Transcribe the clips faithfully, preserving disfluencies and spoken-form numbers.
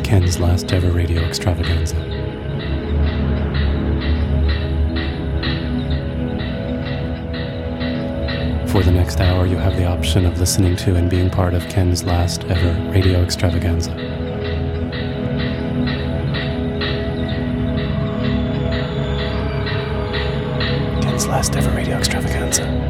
Ken's last ever radio extravaganza. For the next hour, you have the option of listening to and being part of Ken's last ever radio extravaganza. Ken's last ever radio extravaganza.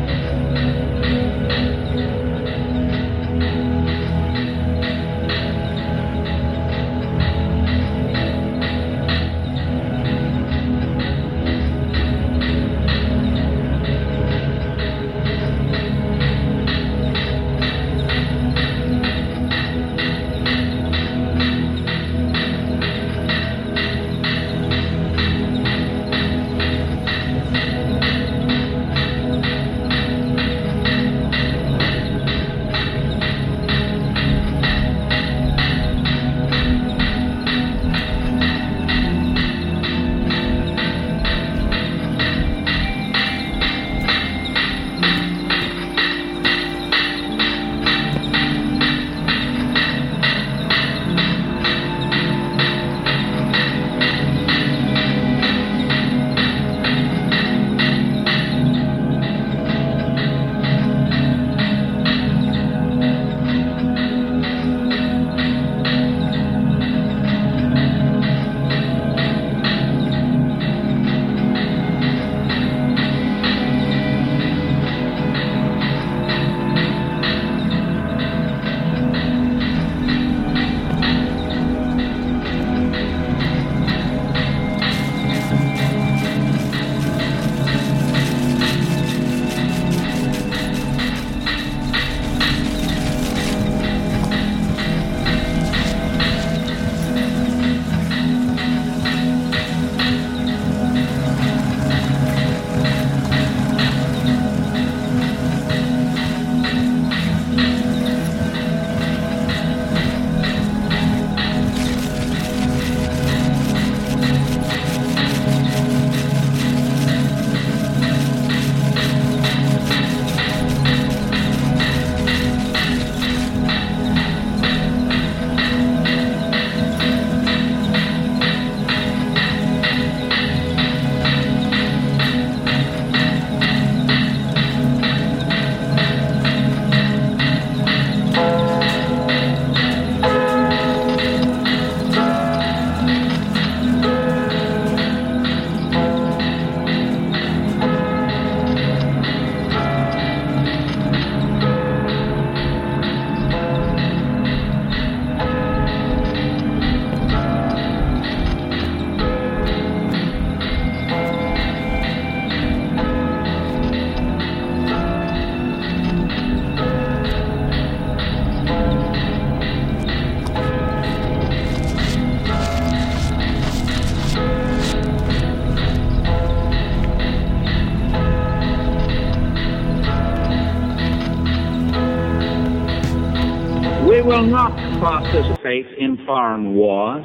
We will not participate in foreign wars,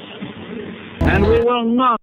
and we will not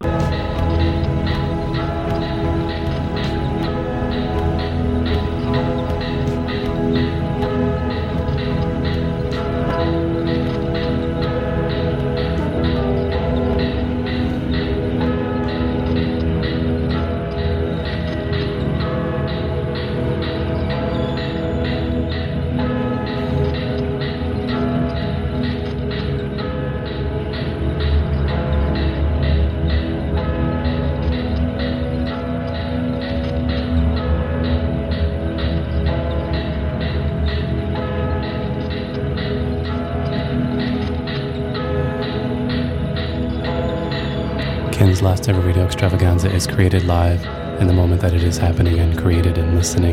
Ken's last ever radio extravaganza is created live in the moment that it is happening, and created and listening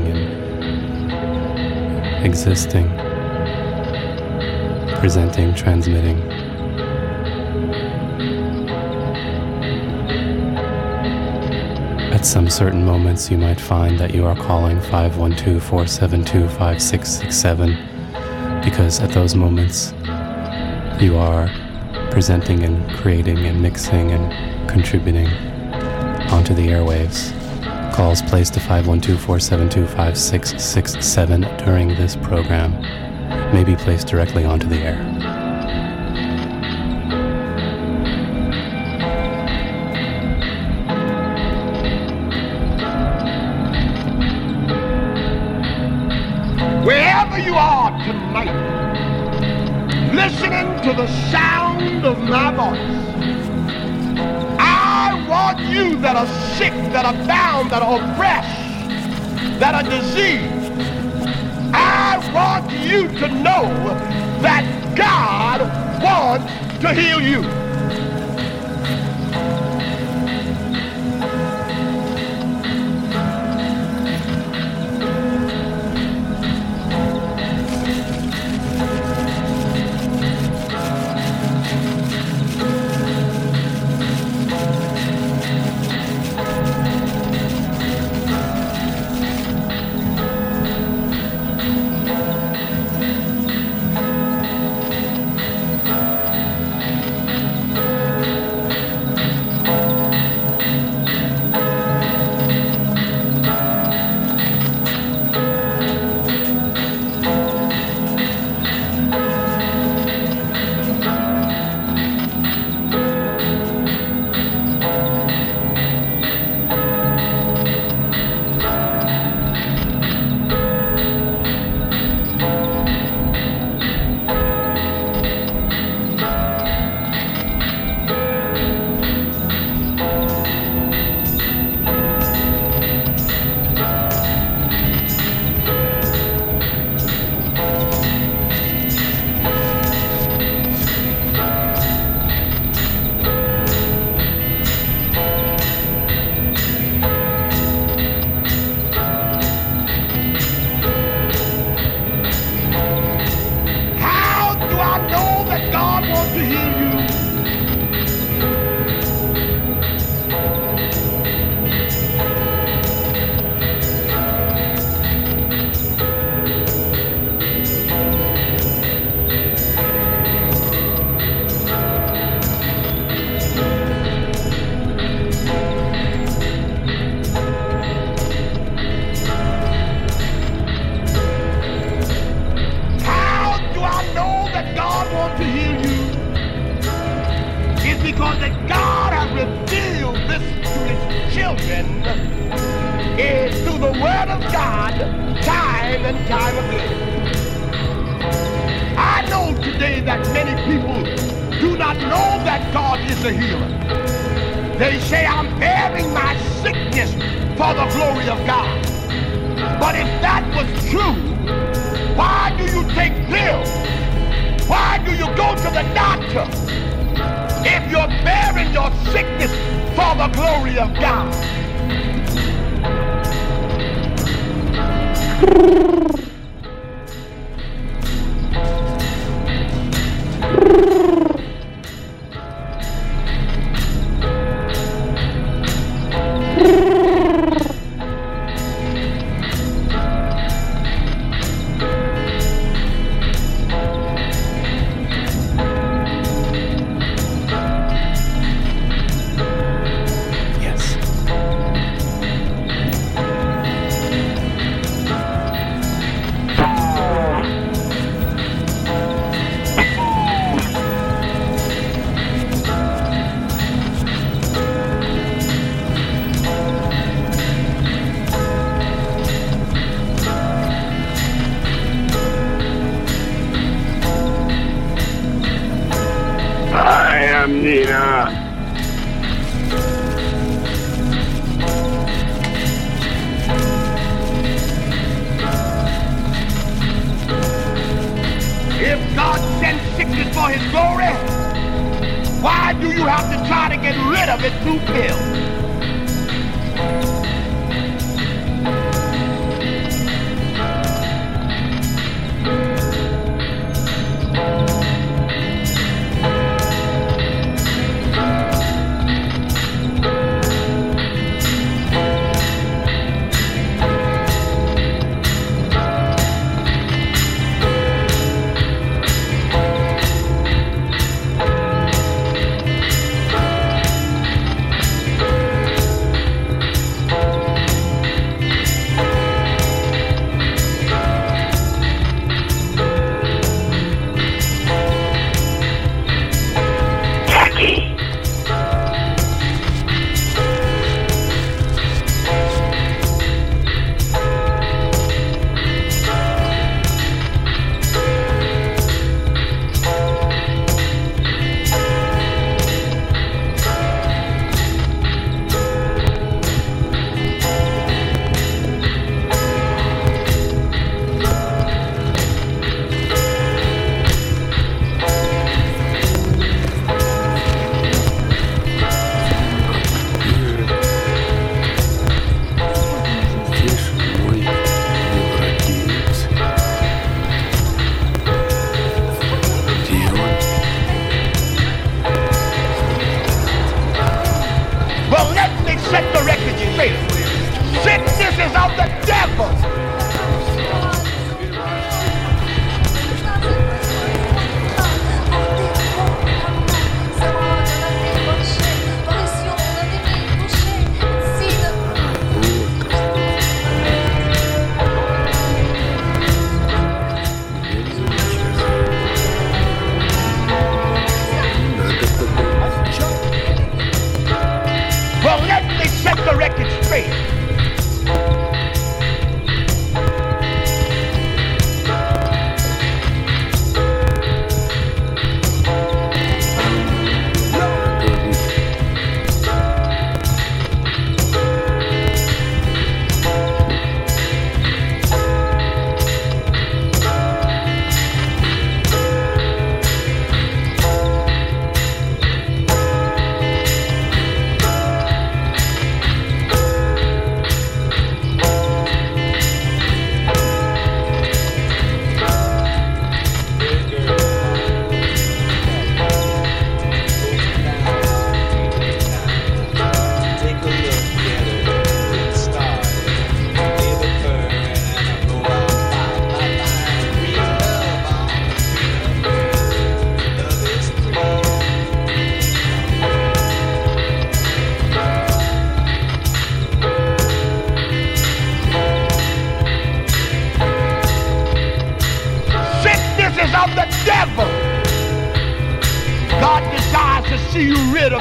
and existing, presenting, transmitting. At some certain moments you might find that you are calling five one two, four seven two, five six six seven, because at those moments you are presenting and creating and mixing and contributing onto the airwaves. Calls placed to five one two, four seven two, five six six seven during this program may be placed directly onto the air. wherever you are tonight, listening to the sound of my voice, I want you that are sick, that are bound, that are oppressed, that are diseased, I want you to know that God wants to heal you. Is through the word of God, time and time again. I know today that many people do not know that God is a healer. They say, I'm bearing my sickness for the glory of God. But if that was true, why do you take pills? Why do you go to the doctor if you're bearing your sickness for the glory of God?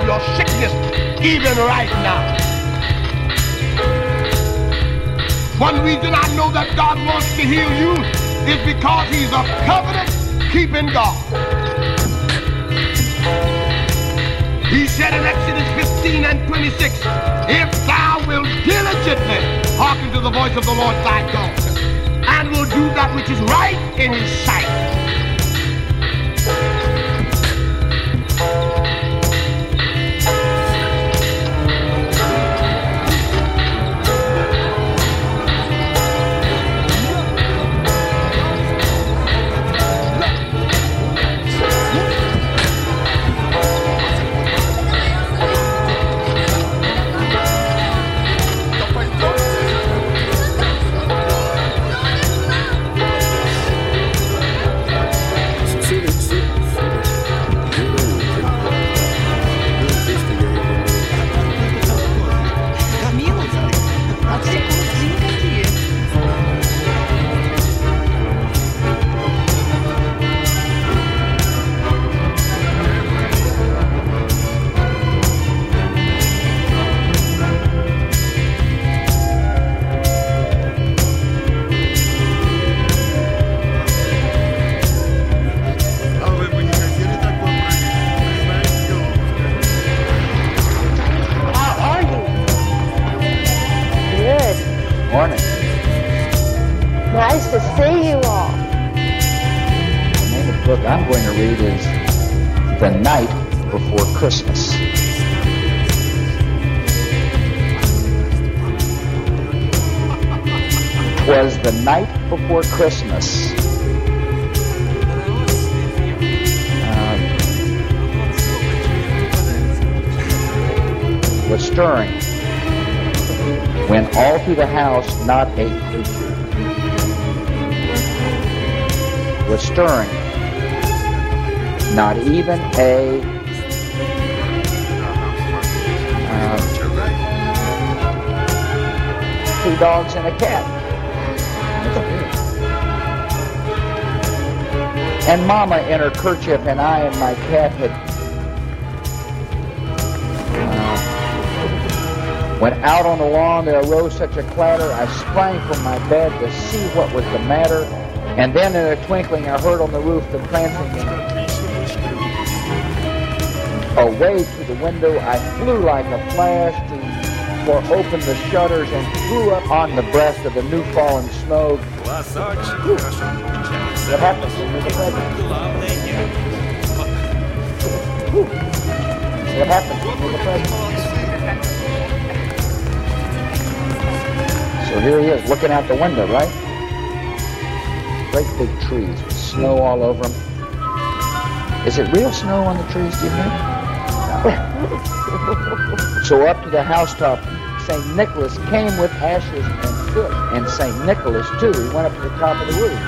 your sickness even right now. One reason I know that God wants to heal you is because he's a covenant-keeping God. He said in Exodus fifteen and twenty-six, if thou wilt diligently hearken to the voice of the Lord thy God, and will do that which is right in his sight. Christmas. Was the night before Christmas. Um, was stirring when all through the house not a creature was stirring, not even a Um, two dogs and a cat. And Mama in her kerchief and I and my cat had uh, went out on the lawn. There arose such a clatter. I sprang from my bed to see what was the matter. And then in a twinkling I heard on the roof the prancing and away to the window, I flew like a flash to for open the shutters and threw up on the breast of the new fallen snow. What happened? What happened? So here he is, looking out the window, right? Great big trees with snow all over them. Is it real snow on the trees, do you think? So up to the housetop, Saint Nicholas came with ashes and soot. And Saint Nicholas, too, he went up to the top of the roof.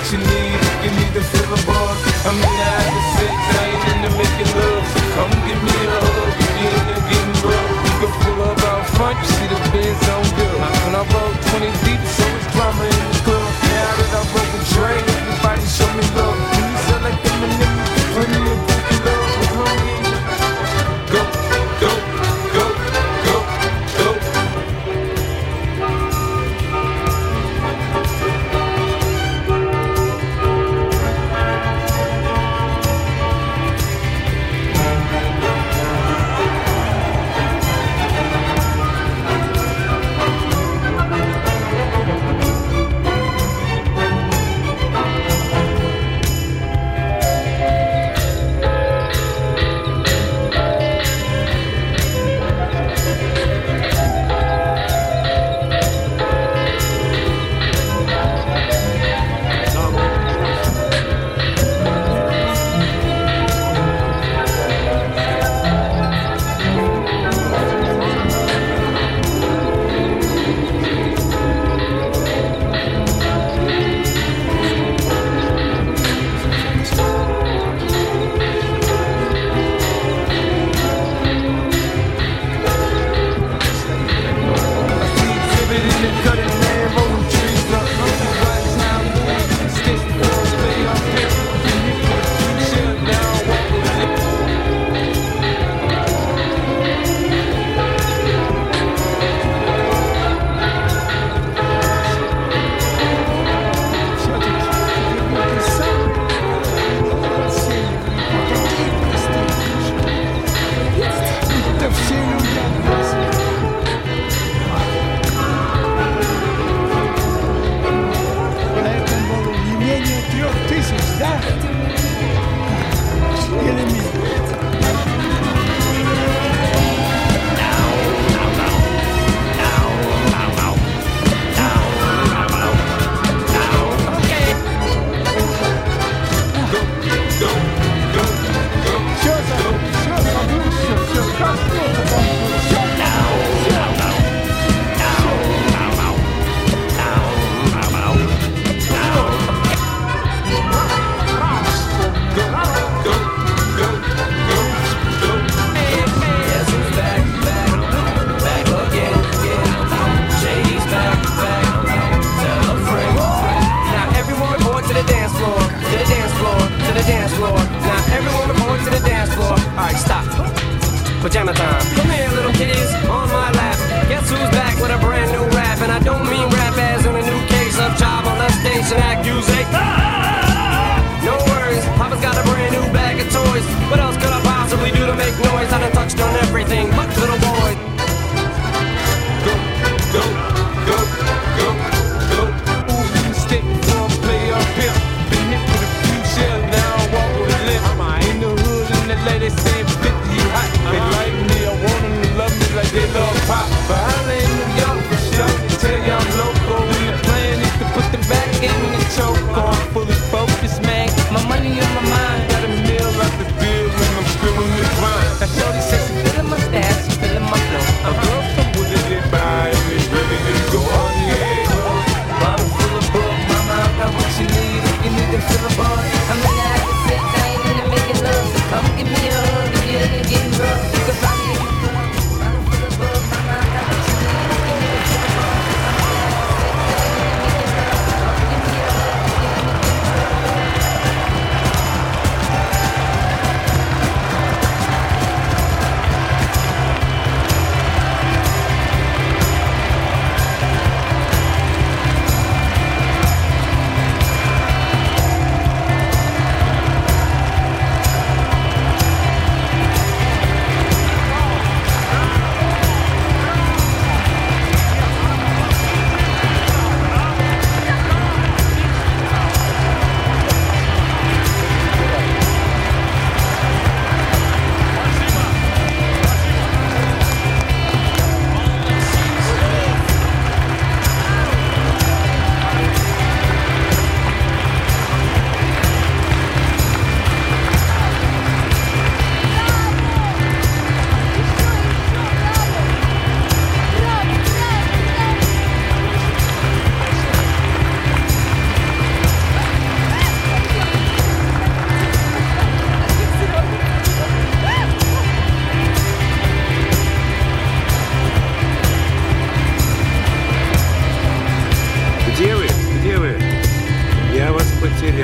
you need. You need to feel the buzz. I mean, I have to say, I ain't into making love. Come give me a hug. You ain't into getting rough. You can pull up out front, you see the Benz on good. When I roll twenty deep, so it's drama in the club. Now that I broke a train, everybody show me love. You sound like them and them, plenty of cookie love. With homie, go, go, go, go, go.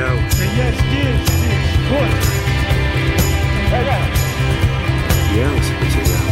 Joe. Yes, this, this. What? Yeah, Mister Joe.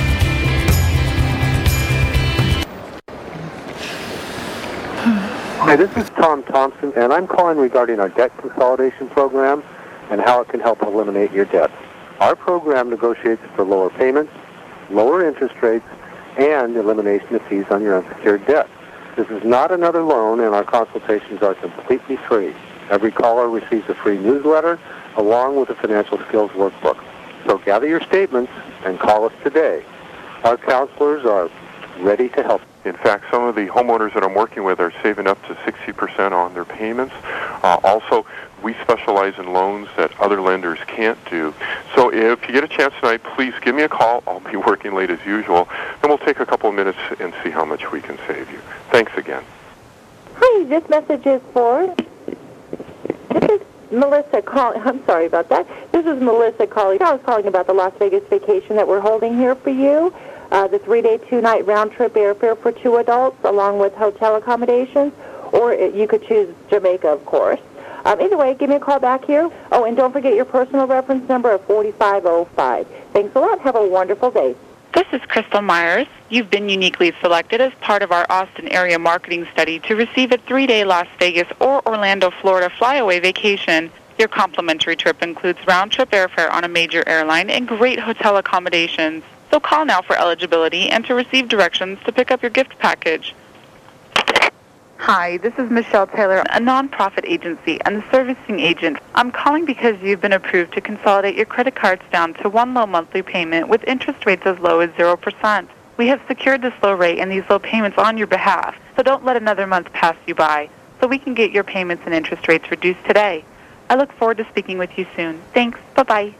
Hi, this is Tom Thompson, and I'm calling regarding our debt consolidation program and how it can help eliminate your debt. Our program negotiates for lower payments, lower interest rates, and elimination of fees on your unsecured debt. This is not another loan, and our consultations are completely free. Every caller receives a free newsletter along with a financial skills workbook. So gather your statements and call us today. Our counselors are ready to help. In fact, some of the homeowners that I'm working with are saving up to sixty percent on their payments. Uh, also, we specialize in loans that other lenders can't do. So if you get a chance tonight, please give me a call. I'll be working late as usual. Then we'll take a couple of minutes and see how much we can save you. Thanks again. Hi, this message is for... This is Melissa calling... I'm sorry about that. This is Melissa calling. I was calling about the Las Vegas vacation that we're holding here for you. Uh, the three-day, two-night round-trip airfare for two adults, along with hotel accommodations, or you could choose Jamaica, of course. Um, either way, give me a call back here. Oh, and don't forget your personal reference number of forty-five oh five. Thanks a lot. Have a wonderful day. This is Crystal Myers. You've been uniquely selected as part of our Austin area marketing study to receive a three-day Las Vegas or Orlando, Florida flyaway vacation. Your complimentary trip includes round-trip airfare on a major airline and great hotel accommodations. So call now for eligibility and to receive directions to pick up your gift package. Hi, this is Michelle Taylor, a nonprofit agency and the servicing agent. I'm calling because you've been approved to consolidate your credit cards down to one low monthly payment with interest rates as low as zero percent. We have secured this low rate and these low payments on your behalf, so don't let another month pass you by, so we can get your payments and interest rates reduced today. I look forward to speaking with you soon. Thanks. Bye-bye.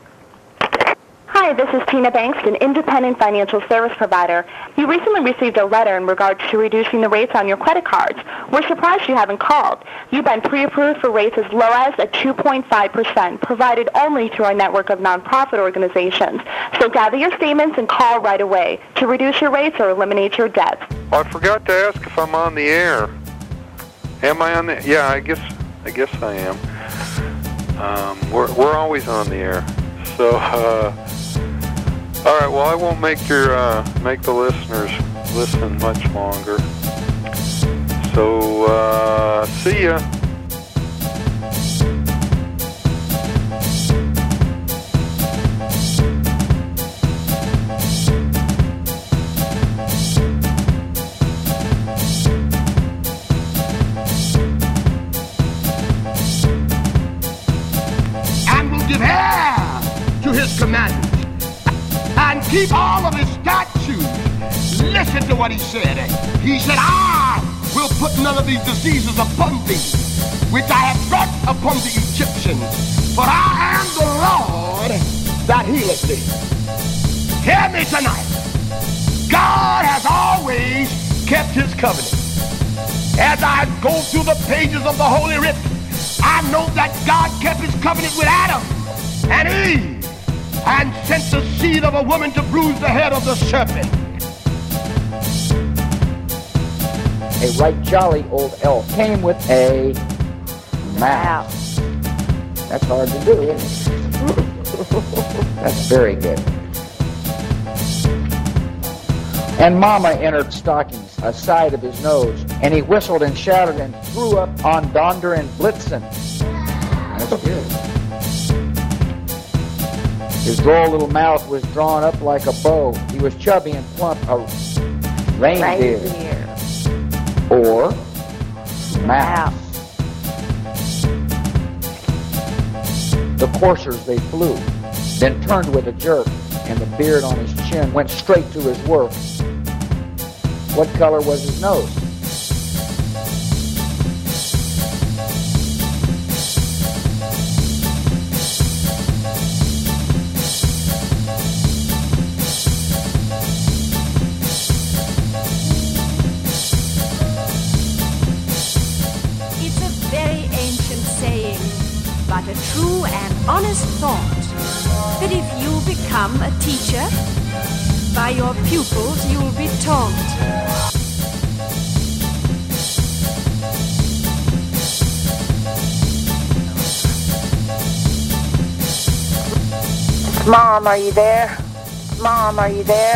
Hi, this is Tina Banks, an independent financial service provider. You recently received a letter in regards to reducing the rates on your credit cards. We're surprised you haven't called. You've been pre-approved for rates as low as a two point five percent, provided only through our network of nonprofit organizations. So gather your statements and call right away to reduce your rates or eliminate your debt. Well, I forgot to ask if I'm on the air. Am I on the? Yeah, I guess I guess I am. Um, we're we're always on the air. So. Uh, All right, well, I won't make your uh, make the listeners listen much longer. So, uh, see ya. And will give heed to his commandments and keep all of his statutes. Listen to what he said. He said, I will put none of these diseases upon thee, which I have brought upon the Egyptians, for I am the Lord that healeth thee. Hear me tonight. God has always kept his covenant. As I go through the pages of the Holy Writ, I know that God kept his covenant with Adam and Eve, and sent the seed of a woman to bruise the head of the serpent. A right jolly old elf came with a mouse. That's hard to do, isn't it? That's very good. And Mama entered stockings, a side of his nose, and he whistled and shouted and threw up on Donder and Blitzen. That's good. His droll little mouth was drawn up like a bow. He was chubby and plump, a reindeer. reindeer. Or mouse. The coursers, they flew, then turned with a jerk, and the beard on his chin went straight to his work. What color was his nose? But a true and honest thought, that if you become a teacher, by your pupils you'll be taught. Mom, are you there? Mom, are you there?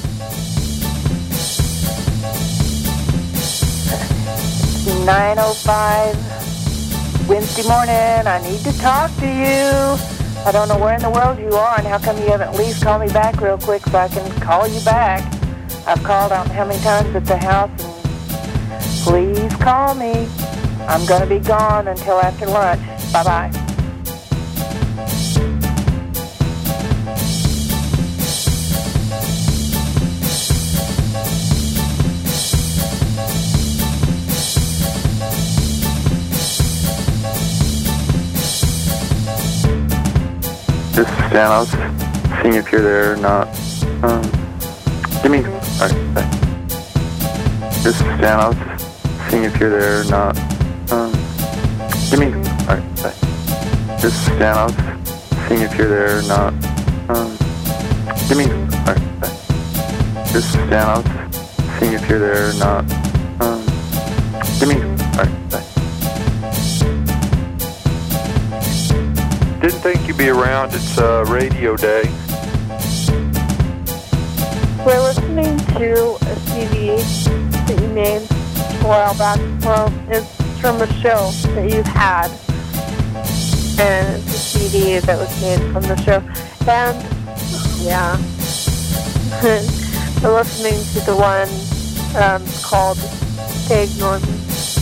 nine oh five, Wednesday morning. I need to talk to you. I don't know where in the world you are, and how come you haven't at least called me back real quick so I can call you back. I've called out how many times at the house, and please call me. I'm going to be gone until after lunch. Bye-bye. This is Stanos, seeing if you're there or not. Um, give me... Alright, bye. This is Stanos, seeing if you're there or not. Um, give me... Alright, bye. This is Stanos, seeing if you're there or not. Um, give me... Alright, bye. This is Stanos, seeing if you're there or not. Um, give me... Alright, bye. Didn't think you'd be around. It's uh, radio day. We're listening to a C D that you made a while back. Well, it's from a show that you've had. And it's a C D that was made from the show. And, yeah. We're listening to the one um, called Stay Ignore Me.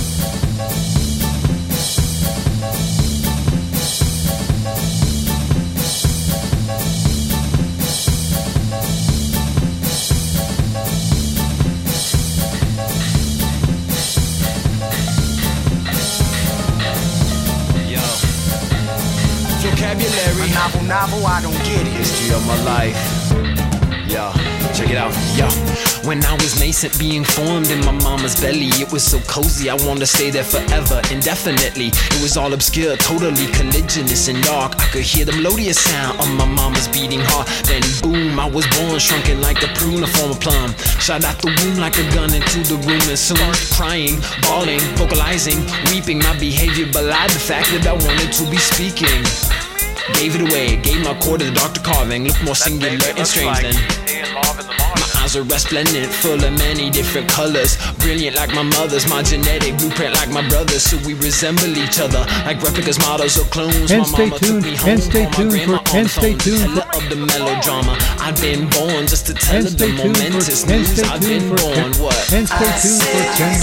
Vocabulary. A novel, novel, I don't get it. History of my life. Yo, check it out. Yo, when I was nascent, being formed in my mama's belly, it was so cozy. I wanted to stay there forever, indefinitely. It was all obscure, totally collisionist and dark. I could hear the melodious sound of my mama's beating heart. Then boom, I was born, shrunken like a prune, a form of plum. Shot out the womb like a gun into the room, and soon crying, bawling, vocalizing, weeping. My behavior belied the fact that I wanted to be speaking. Gave it away, gave my core to the doctor carving. Looked more singular and strange than my eyes are resplendent, full of many different colors. Brilliant like my mother's, my genetic blueprint like my brother's. So we resemble each other like replicas, models, or clones. And my stay mama tuned, took me home and stay for tuned my grandma for, and stay tuned for of the melodrama. I've been born just to tell and of the stay tuned momentous for, and news. stay I've tuned been for, born, what? And stay tuned for ten.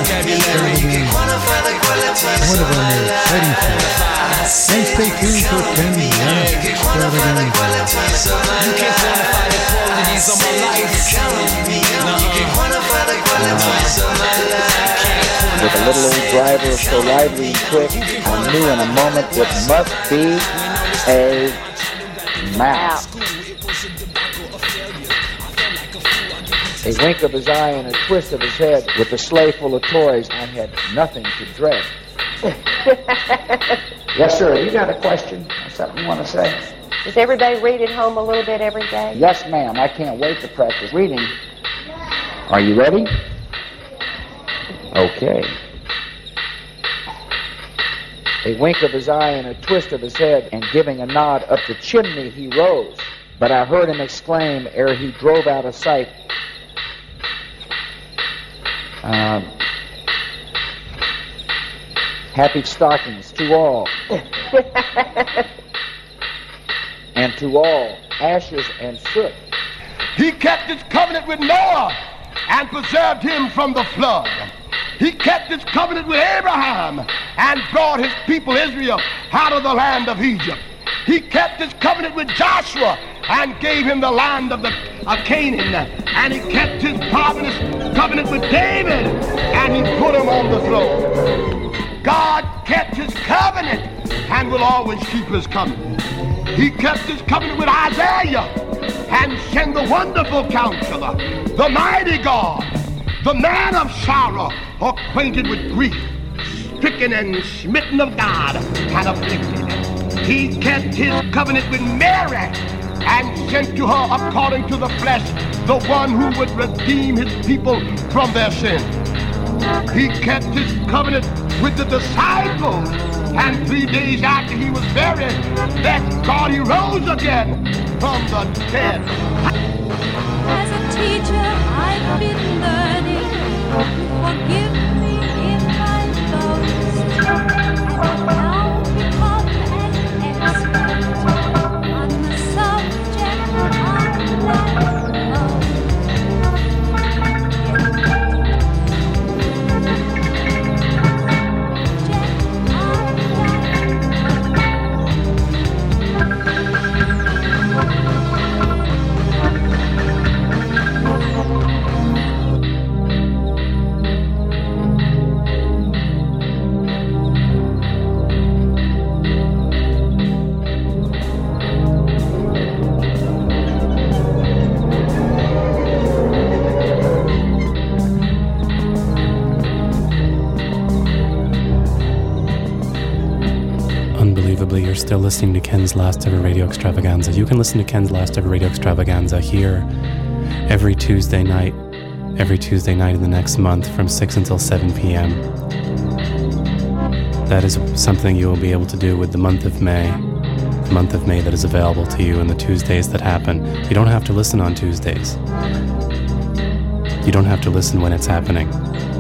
What have I been waiting for? And stay tuned for ten. You can't quantify the qualities of my life. With a little old driver so lively and quick, I knew in a moment it must be a mouse. A wink of his eye and a twist of his head with a sleigh full of toys, I had nothing to dread. Yes, sir. You got a question? Something you want to say? Does everybody read at home a little bit every day? Yes, ma'am. I can't wait to practice reading. Are you ready? Okay. A wink of his eye and a twist of his head, and giving a nod up the chimney he rose. But I heard him exclaim ere he drove out of sight, um, happy stockings to all. And to all, ashes and soot. He kept his covenant with Noah and preserved him from the flood. He kept his covenant with Abraham and brought his people Israel out of the land of Egypt. He kept his covenant with Joshua and gave him the land of the of Canaan. And he kept his promise, covenant with David, and he put him on the throne. God kept his covenant and will always keep his covenant. He kept his covenant with Isaiah and sent the wonderful counselor, the mighty God, the man of sorrow, acquainted with grief, stricken and smitten of God and afflicted. He kept his covenant with Mary and sent to her according to the flesh the one who would redeem his people from their sins. He kept his covenant with the disciples, and three days after he was buried, that God he rose again. from the dead. As a teacher, I've been learning. Forgive me if I boast. I've now become an expert on the subject of life. You're still listening to Ken's Last Ever Radio Extravaganza. You can listen to Ken's Last Ever Radio Extravaganza here every Tuesday night, every Tuesday night in the next month from six until seven p.m. That is something you will be able to do with the month of May, the month of May that is available to you and the Tuesdays that happen. You don't have to listen on Tuesdays. You don't have to listen when it's happening.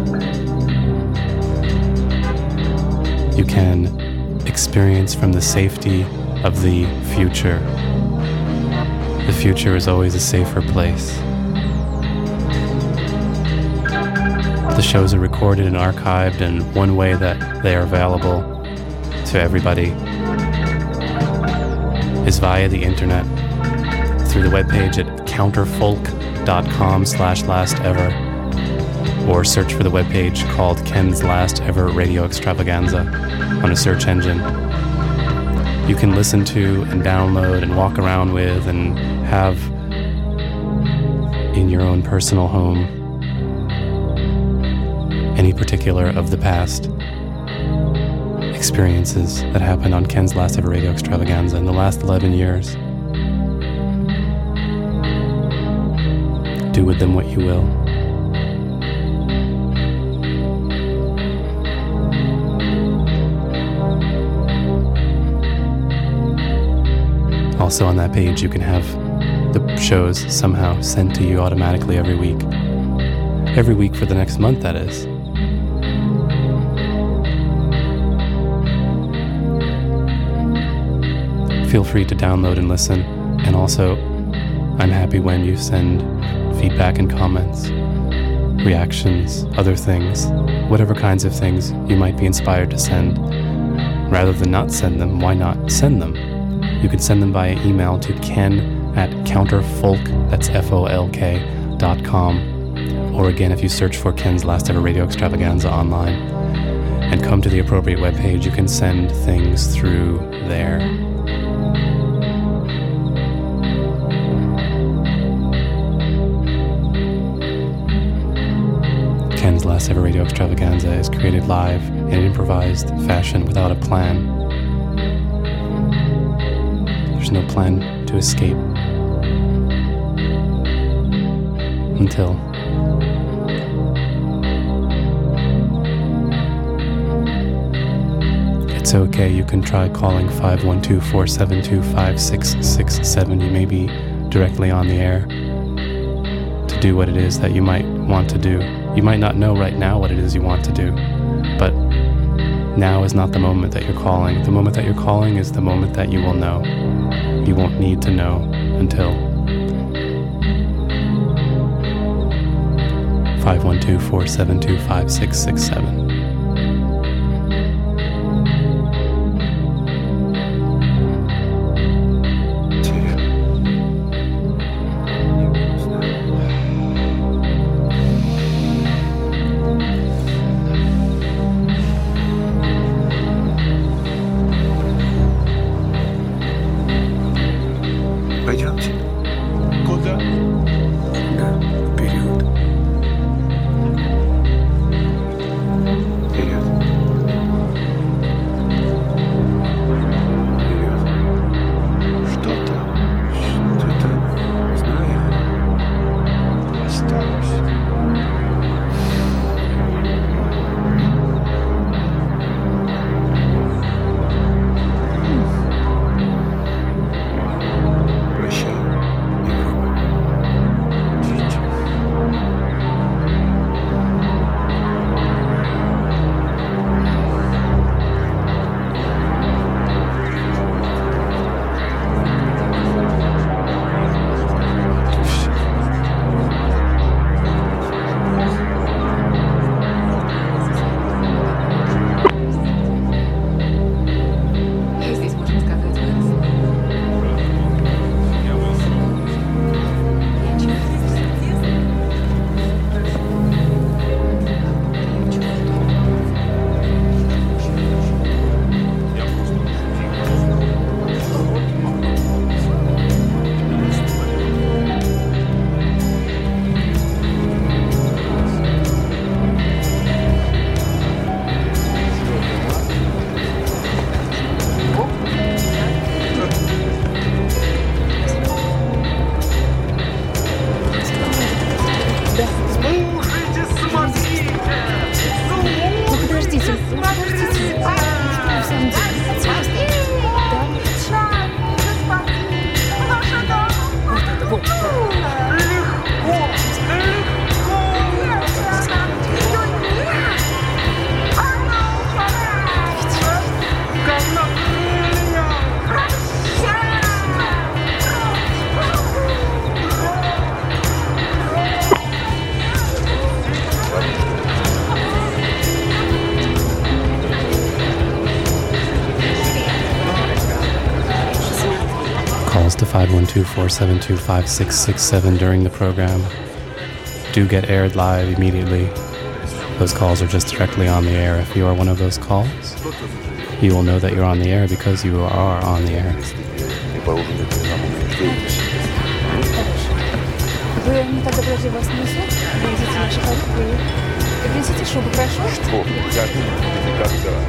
You can experience from the safety of the future. The future is always a safer place. The shows are recorded and archived, and one way that they are available to everybody is via the internet through the webpage at counterfolk.com slash last ever, or search for the webpage called Ken's Last Ever Radio Extravaganza on a search engine. You can listen to and download and walk around with and have in your own personal home any particular of the past experiences that happened on Ken's Last Ever Radio Extravaganza in the last eleven years. Do with them what you will. Also on that page, you can have the shows somehow sent to you automatically every week. Every week for the next month, that is. Feel free to download and listen. And also, I'm happy when you send feedback and comments, reactions, other things, whatever kinds of things you might be inspired to send. Rather than not send them, why not send them? You can send them via email to ken at counterfolk, that's F O L K, dot com. Or again, if you search for Ken's Last Ever Radio Extravaganza online and come to the appropriate webpage, you can send things through there. Ken's Last Ever Radio Extravaganza is created live in an improvised fashion without a plan. There's no plan to escape until it's okay. You can try calling five one two, four seven two, five six six seven. You may be directly on the air to do what it is that you might want to do. You might not know right now what it is you want to do, but now is not the moment that you're calling. The moment that you're calling is the moment that you will know. You won't need to know until five one two, four seven two, five six six seven. calls to five one two, four seven two, five six six seven during the program do get aired live immediately. Those calls are just directly on the air. If you are one of those calls, you will know that you're on the air because you are on the air. Вы не так доброжили вас несу? Принесите наши халифы. И принесите шубу, хорошо? Что? Как? Как дела?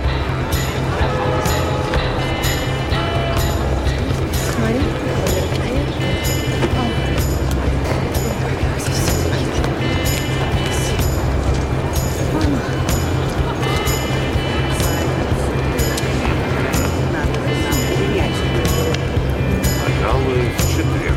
Смотри. Пожалуй, в четырех.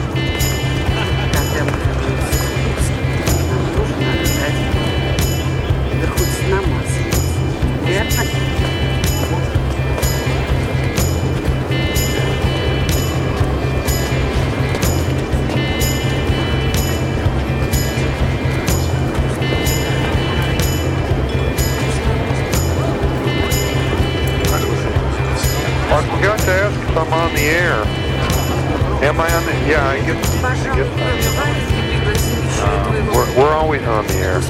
I forgot to ask if I'm on the air. Am I on the? Yeah, I guess. I guess I am. Uh, we're, we're always on the air.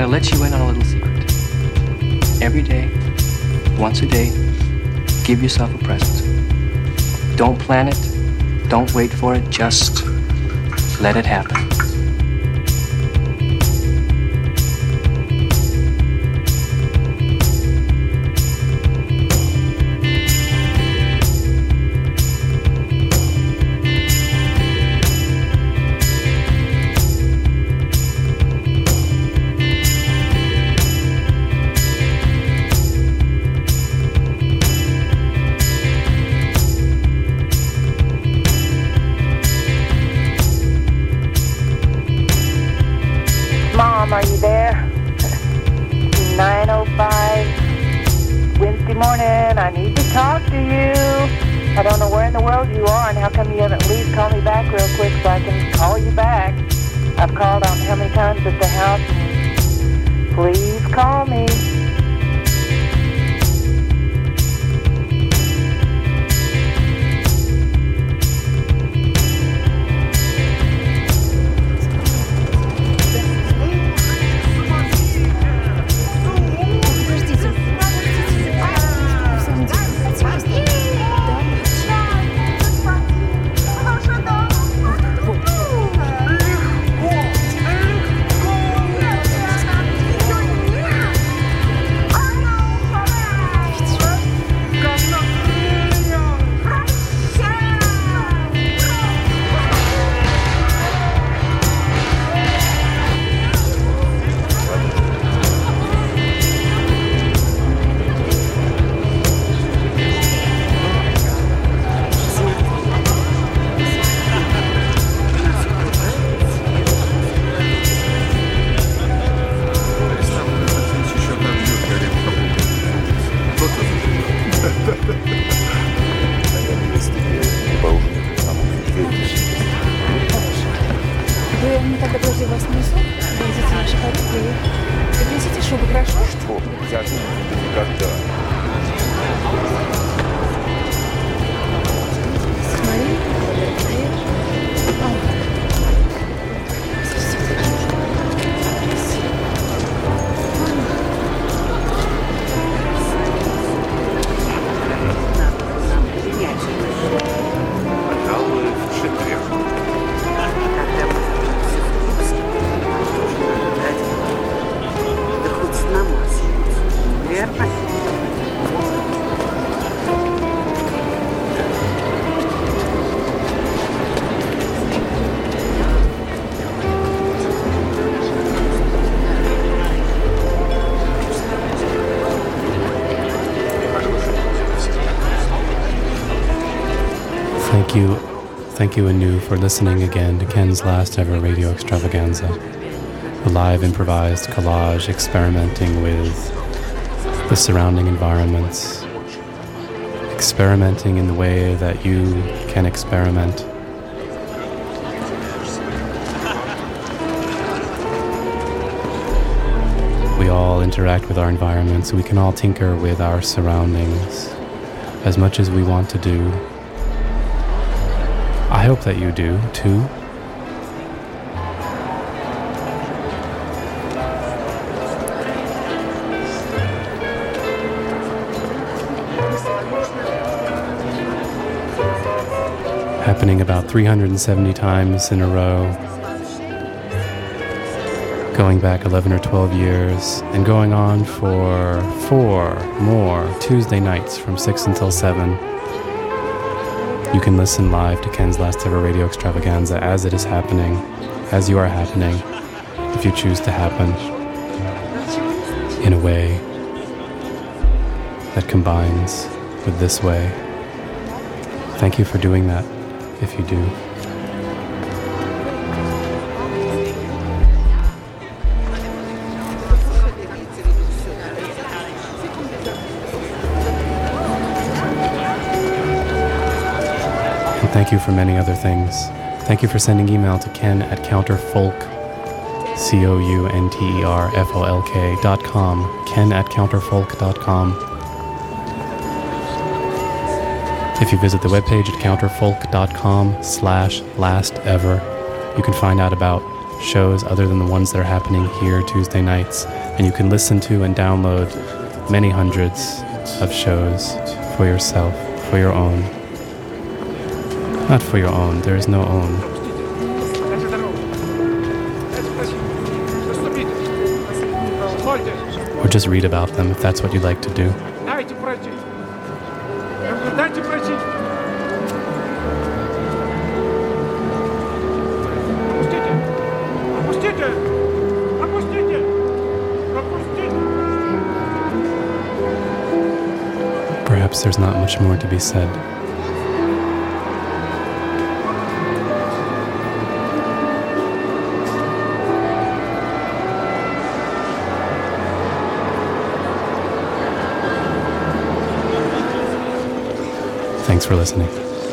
let you in on a little secret. Every day, once a day, give yourself a present. Don't plan it. Don't wait for it. Just let it happen. Mom, are you there? nine oh five, Wednesday morning. I need to talk to you. I don't know where in the world you are and how come you haven't at least called me back real quick so I can call you back. I've called on how many times at the house. Please call me. Thank you, thank you anew for listening again to Ken's last ever radio extravaganza, a live improvised collage experimenting with the surrounding environments, experimenting in the way that you can experiment. We all interact with our environments, we can all tinker with our surroundings as much as we want to do. I hope that you do, too. Happening about three hundred seventy times in a row, going back eleven or twelve years, and going on for four more Tuesday nights from six until seven. You can listen live to Ken's last ever radio extravaganza as it is happening, as you are happening, if you choose to happen, in a way that combines with this way. Thank you for doing that, if you do. Thank you for many other things. Thank you for sending email to ken at counterfolk, C O U N T E R F O L K dot com, ken at counterfolk dot com. If you visit the webpage at counterfolk dot com slash last ever, you can find out about shows other than the ones that are happening here Tuesday nights. And you can listen to and download many hundreds of shows for yourself, for your own. Not for your own, there is no own. Or just read about them if that's what you like to do. Perhaps there's not much more to be said. Thanks for listening.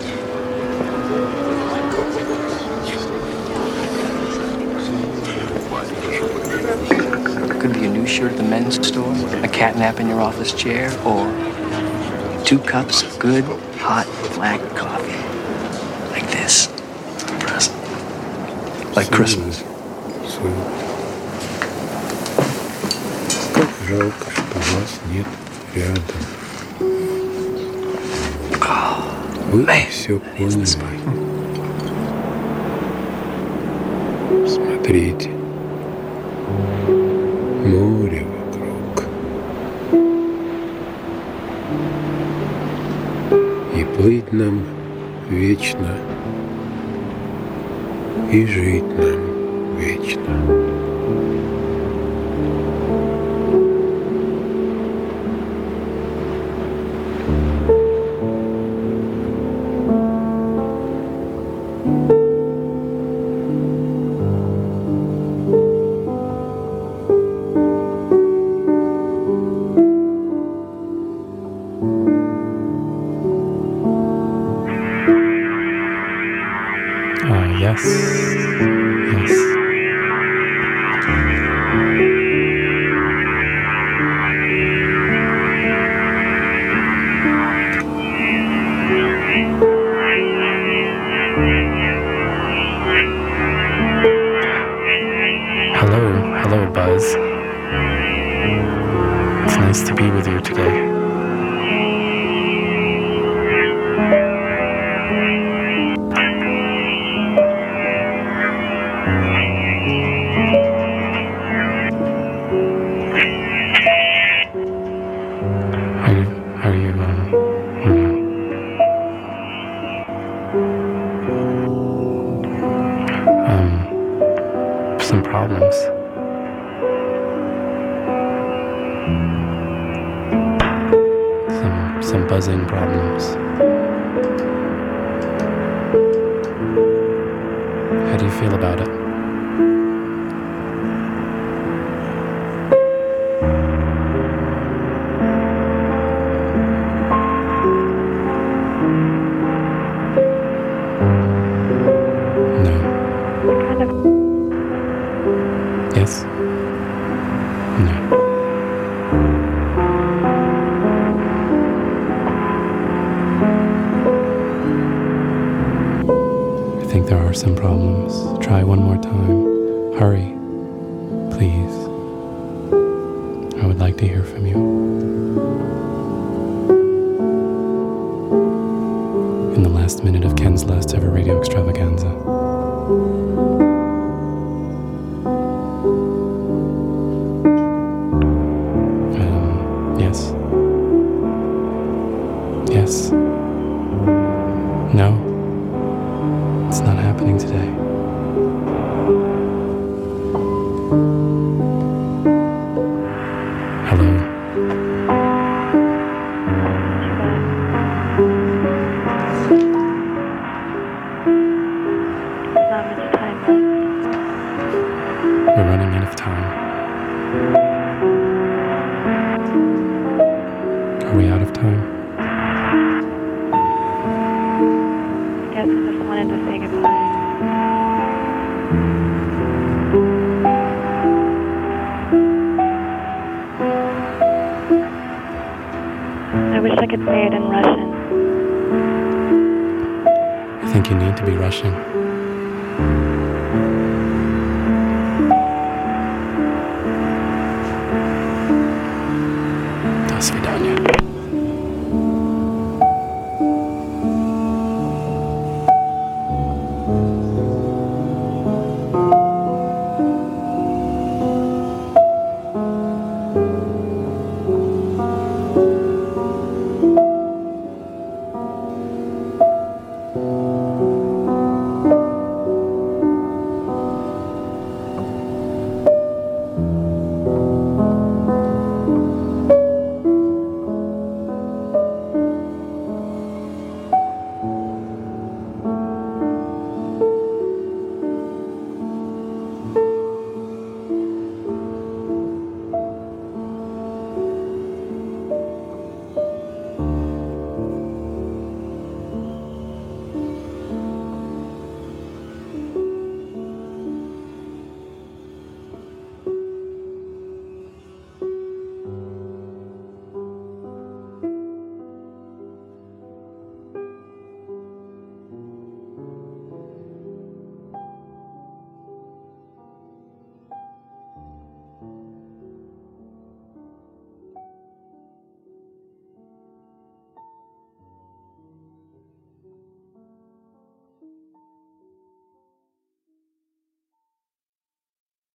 Could be a new shirt at the men's store, a cat nap in your office chair, or two cups of good, hot, black coffee. Like this. A present. Like Christmas. Как жалко, что вас нет рядом. Вы все поняли. Смотрите. Море вокруг. И плыть нам вечно, и жить нам вечно. Yes. Yes. Hello, hello, Buzz. It's nice to be with you today. Some problems. Some some buzzing problems. How do you feel about it? Yes? No. I think there are some problems. Try one more time. Hurry. Please. I would like to hear from you. In the last minute of Ken's last ever radio extravaganza. Yes. Yes. No. It's not happening today. Hello. Not much time left. We're running out of time. Are we out of time? Yes, I just wanted to say goodbye. I wish I could say it in Russian. I think you need to be Russian.